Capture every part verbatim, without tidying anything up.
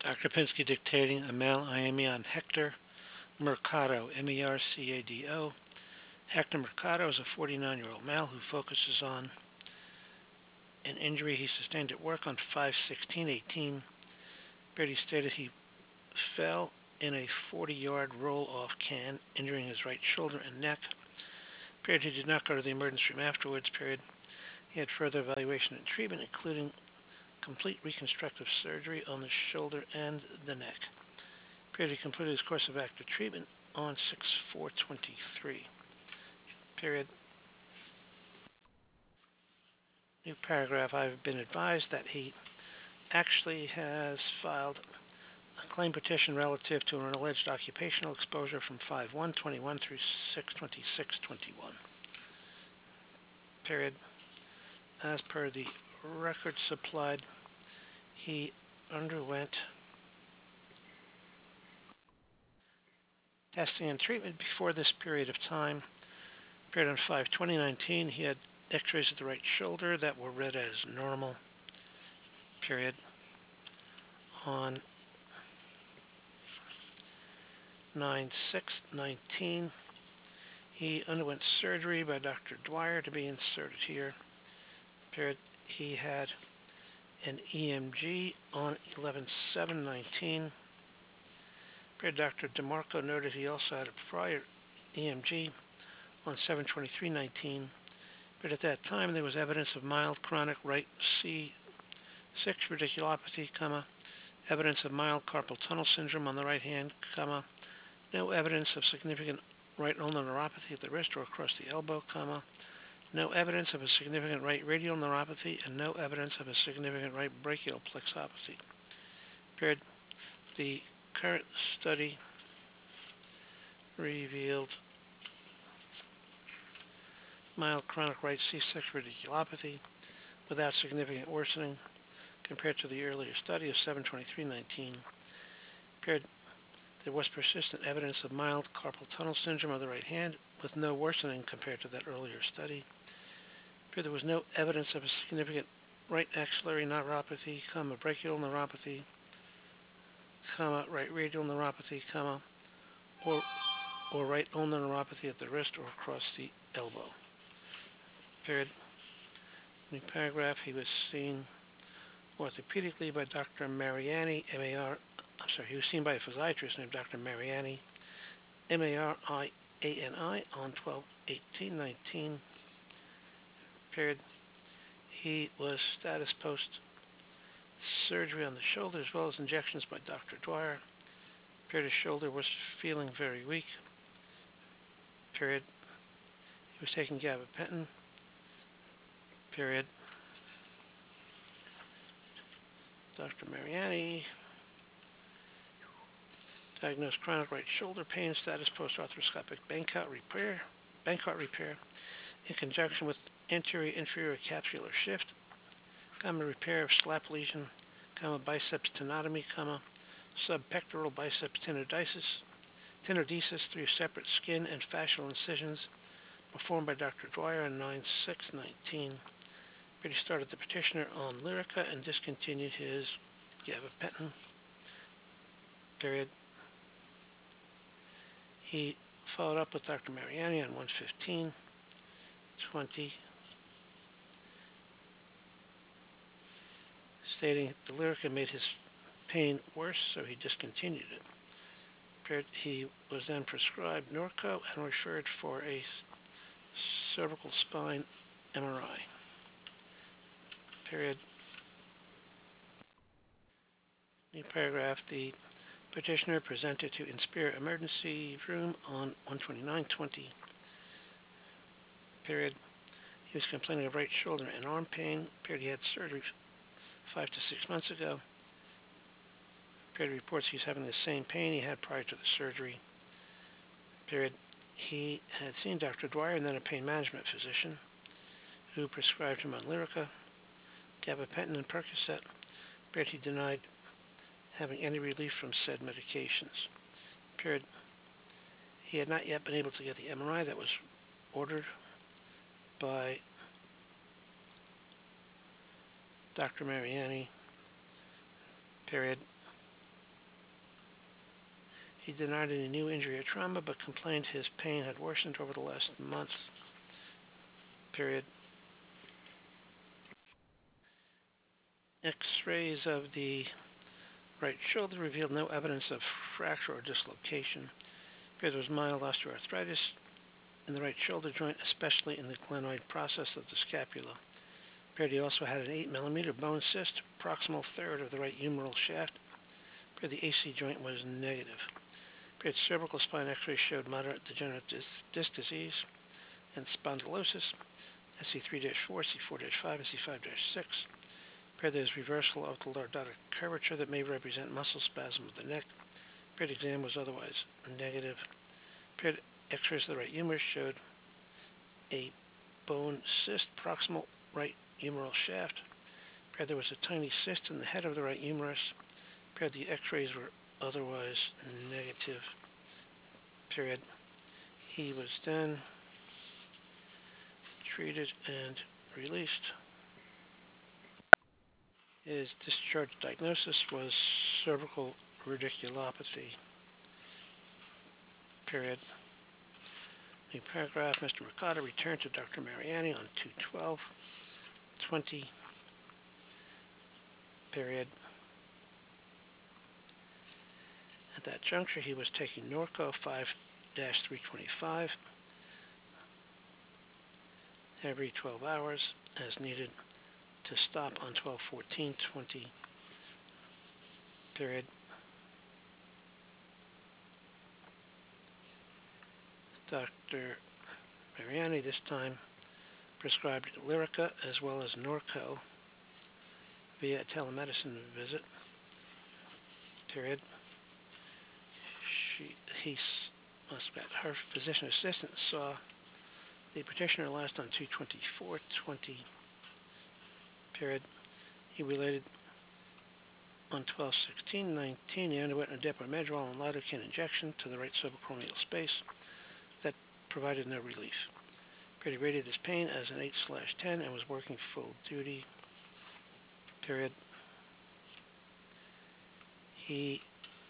Doctor Pinsky dictating a male I M E on Hector Mercado, M E R C A D O. Hector Mercado is a forty-nine-year-old male who focuses on an injury he sustained at work on five sixteen eighteen. Brady stated he fell in a forty-yard roll-off can, injuring his right shoulder and neck. Period. He did not go to the emergency room afterwards. Period. He had further evaluation and treatment, including complete reconstructive surgery on the shoulder and the neck. Period. He completed his course of active treatment on six four twenty-three. Period. New paragraph. I've been advised that he actually has filed a claim petition relative to an alleged occupational exposure from five one twenty-one through six twenty-six twenty-one. Period. As per the record supplied, he underwent testing and treatment before this period of time. Period. On five twenty nineteen, he had x-rays of the right shoulder that were read as normal. Period. On nine six nineteen, he underwent surgery by Doctor Dwyer to be inserted here. Period. He had an E M G on eleven seven nineteen. Period. Doctor DeMarco noted he also had a prior E M G on seven twenty-three nineteen. But at that time, there was evidence of mild chronic right C six radiculopathy, comma, evidence of mild carpal tunnel syndrome on the right hand, comma, no evidence of significant right ulnar neuropathy at the wrist or across the elbow, comma, no evidence of a significant right radial neuropathy, and no evidence of a significant right brachial plexopathy. Period. The current study revealed mild chronic right C six radiculopathy without significant worsening compared to the earlier study of seven twenty-three nineteen. Period. There was persistent evidence of mild carpal tunnel syndrome of the right hand with no worsening compared to that earlier study. Period. There was no evidence of a significant right axillary neuropathy, comma, brachial neuropathy, comma, right radial neuropathy, comma, or, or right ulnar neuropathy at the wrist or across the elbow. Period. New paragraph, he was seen orthopedically by Doctor Mariani, M A R, I'm sorry, he was seen by a physiatrist named Doctor Mariani, M A R I A N I, on twelve eighteen nineteen. Period. He was status post surgery on the shoulder as well as injections by Doctor Dwyer. Period. His shoulder was feeling very weak. Period. He was taking gabapentin. Period. Doctor Mariani diagnosed chronic right shoulder pain, status post-arthroscopic Bankart repair, Bankart repair in conjunction with anterior inferior capsular shift, comma, repair of slap lesion, comma, biceps tenotomy, comma, subpectoral biceps tenodesis, tenodesis through separate skin and fascial incisions performed by Doctor Dwyer on nine six nineteen. He started the petitioner on Lyrica and discontinued his gabapentin. Period. He followed up with Doctor Mariani on one fifteen twenty, stating the Lyrica made his pain worse, so he discontinued it. Period. He was then prescribed Norco and referred for a cervical spine M R I. Period. New paragraph. The petitioner presented to Inspira emergency room on one twenty-nine twenty. Period. He was complaining of right shoulder and arm pain. Period. He had surgery five to six months ago. Period. Reports he's having the same pain he had prior to the surgery. Period. He had seen Doctor Dwyer and then a pain management physician who prescribed him on Lyrica, gabapentin, and Percocet. Period. He denied having any relief from said medications. Period. He had not yet been able to get the M R I that was ordered by Doctor Mariani. Period. He denied any new injury or trauma, but complained his pain had worsened over the last month. Period. X-rays of the right shoulder revealed no evidence of fracture or dislocation. There was mild osteoarthritis in the right shoulder joint, especially in the glenoid process of the scapula. He also had an eight millimeter bone cyst, proximal third of the right humeral shaft. The A C joint was negative. Cervical spine X-ray showed moderate degenerative disc disease and spondylosis, S C three dash four, C four dash five, and C five dash six. There is reversal of the lordotic curvature that may represent muscle spasm of the neck. Paired exam was otherwise negative. Paired X-rays of the right humerus showed a bone cyst proximal right humeral shaft. Paired there was a tiny cyst in the head of the right humerus. Paired the X-rays were otherwise negative. Period. He was then treated and released. His discharge diagnosis was cervical radiculopathy. Period. New paragraph, Mister Mercado returned to Doctor Mariani on two twelve twenty. Period. At that juncture, he was taking Norco five dash three twenty-five every twelve hours as needed to stop on twelve fourteen twenty. Period. Doctor Mariani this time prescribed Lyrica as well as Norco via a telemedicine visit. Period. She, he must have her physician assistant saw the petitioner last on two twenty-four twenty. Period. He related on twelve sixteen nineteen he underwent a depomedrol and lidocaine injection to the right subacromial space that provided no relief. Period. He rated his pain as an eight slash ten and was working full duty. Period. He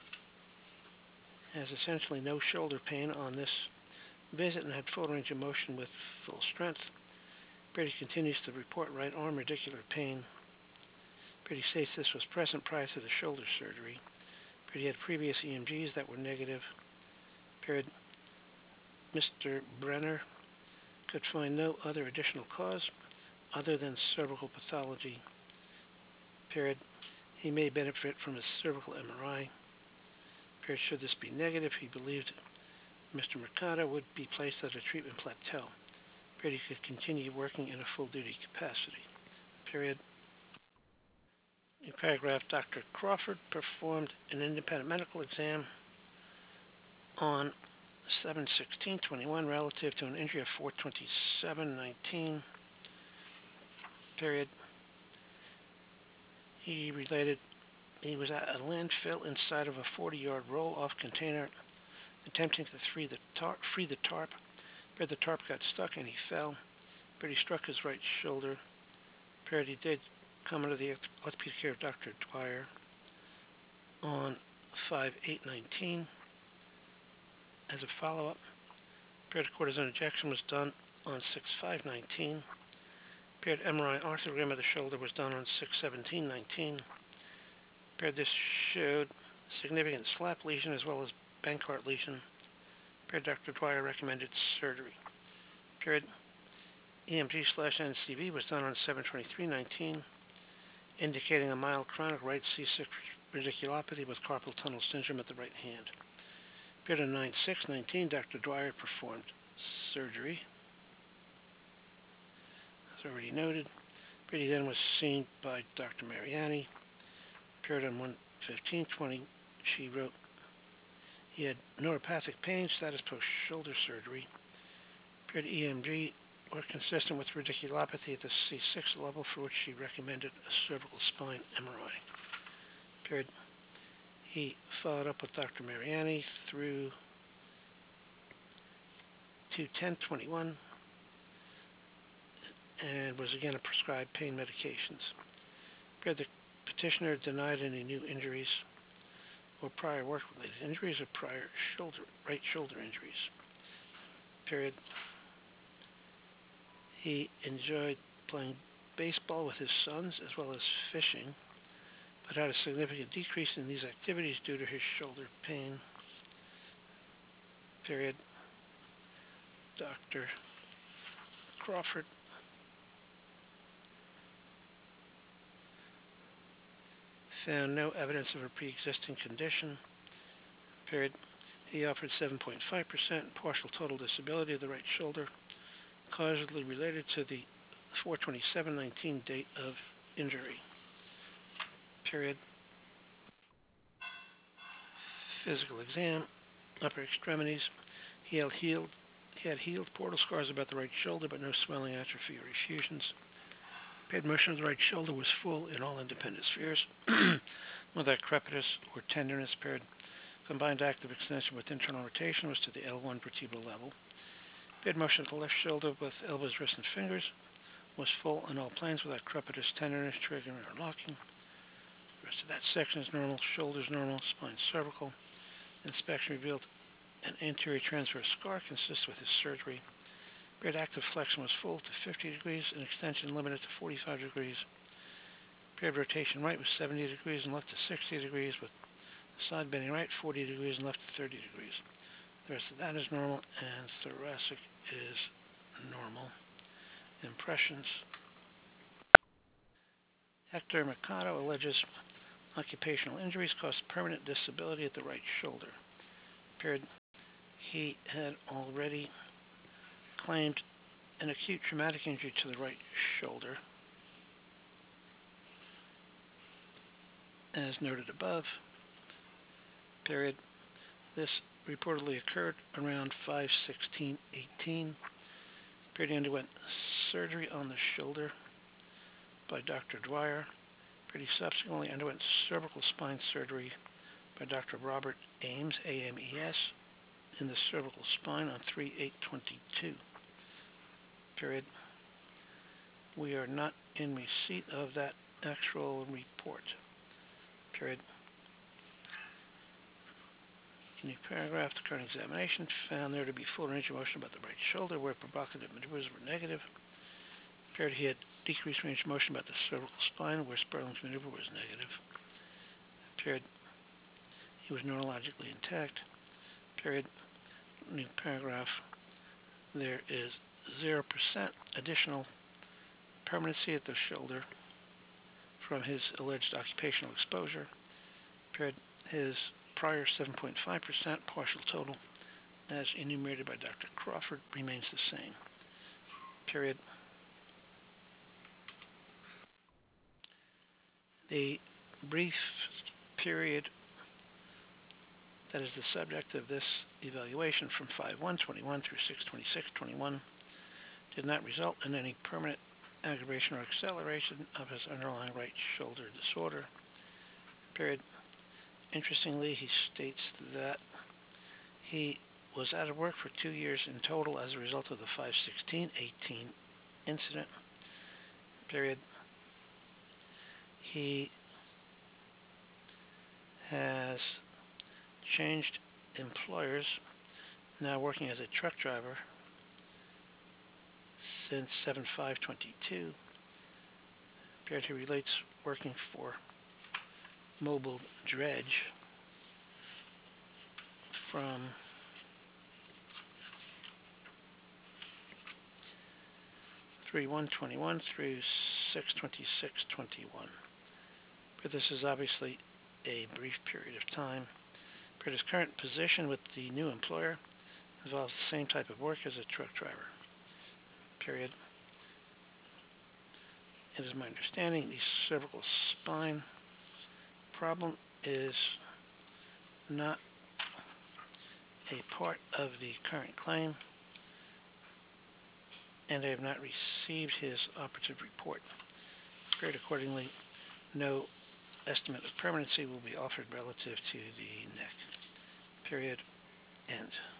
has essentially no shoulder pain on this visit and had full range of motion with full strength. Brady continues to report right arm radicular pain. Brady states this was present prior to the shoulder surgery. Brady had previous E M Gs that were negative. Period. Mister Brenner could find no other additional cause other than cervical pathology. Period. He may benefit from a cervical M R I. Period. Should this be negative, he believed Mister Mercado would be placed at a treatment plateau. Brady could continue working in a full-duty capacity. Period. In paragraph, Doctor Crawford performed an independent medical exam on seven sixteen twenty-one relative to an injury of four twenty-seven nineteen. Period. He related he was at a landfill inside of a forty-yard roll-off container attempting to free the tarp. Free the tarp. Period. The tarp got stuck and he fell. Period. He struck his right shoulder. Period. He did come under the orthopedic care of Doctor Dwyer on five eight nineteen. As a follow-up, period cortisone injection was done on six five nineteen. Period M R I arthrogram of the shoulder was done on six seventeen nineteen. Period this showed significant slap lesion as well as Bankart lesion. Period Doctor Dwyer recommended surgery. Period E M G slash N C V was done on seven twenty-three nineteen, indicating a mild chronic right C six radiculopathy with carpal tunnel syndrome at the right hand. Period on nine six nineteen, Doctor Dwyer performed surgery. As already noted, Brady then was seen by Doctor Mariani. Period on one fifteen twenty, she wrote, he had neuropathic pain, status post-shoulder surgery. Period E M G were consistent with radiculopathy at the C six level, for which she recommended a cervical spine M R I. Period. He followed up with Doctor Mariani through two ten twenty-one and was again prescribed pain medications. Period. The petitioner denied any new injuries. or prior work-related injuries or prior shoulder, right shoulder injuries. Period. He enjoyed playing baseball with his sons as well as fishing, but had a significant decrease in these activities due to his shoulder pain. Period. Doctor Crawford found no evidence of a pre-existing condition. Period. He offered seven point five percent partial total disability of the right shoulder, causally related to the four twenty-seven nineteen date of injury. Period. Physical exam, upper extremities. He had healed, he had healed portal scars about the right shoulder, but no swelling, atrophy, or effusions. Paired motion of the right shoulder was full in all independent spheres, without crepitus or tenderness. Paired combined active extension with internal rotation was to the L one vertebral level. Paired motion of the left shoulder with elbows, wrists, and fingers was full in all planes without crepitus, tenderness, triggering, or locking. The rest of that section is normal. Shoulders normal. Spine cervical. Inspection revealed an anterior transverse scar consistent with his surgery. Paired active flexion was full to fifty degrees and extension limited to forty-five degrees. Paired rotation right was seventy degrees and left to sixty degrees, with the side bending right forty degrees and left to thirty degrees. The rest of that is normal, and thoracic is normal. Impressions. Hector Mercado alleges occupational injuries caused permanent disability at the right shoulder. Paired, he had already claimed an acute traumatic injury to the right shoulder, as noted above. Period. This reportedly occurred around five sixteen eighteen. Period. He underwent surgery on the shoulder by Doctor Dwyer. Period. He subsequently underwent cervical spine surgery by Doctor Robert Ames, A M E S, in the cervical spine on three eight twenty-two. Period. We are not in receipt of that actual report. Period. In the paragraph, the current examination found there to be full range of motion about the right shoulder, where provocative maneuvers were negative. Period. He had decreased range of motion about the cervical spine, where Sperling's maneuver was negative. Period. He was neurologically intact. Period. In the paragraph, there is zero percent additional permanency at the shoulder from his alleged occupational exposure. Period. His prior seven point five percent partial total, as enumerated by Doctor Crawford, remains the same. Period. The brief period that is the subject of this evaluation from five one twenty-one through six twenty-six twenty-one did not result in any permanent aggravation or acceleration of his underlying right shoulder disorder. Period. Interestingly, he states that he was out of work for two years in total as a result of the five sixteen eighteen incident. Period. He has changed employers, now working as a truck driver since seven five twenty-two. Period. He relates working for Mobile Dredge from three one twenty-one through six twenty-six twenty-one. But this is obviously a brief period of time. But his current position with the new employer involves the same type of work as a truck driver. Period. It is my understanding the cervical spine problem is not a part of the current claim, and I have not received his operative report. Period. Accordingly, no estimate of permanency will be offered relative to the neck. Period. End.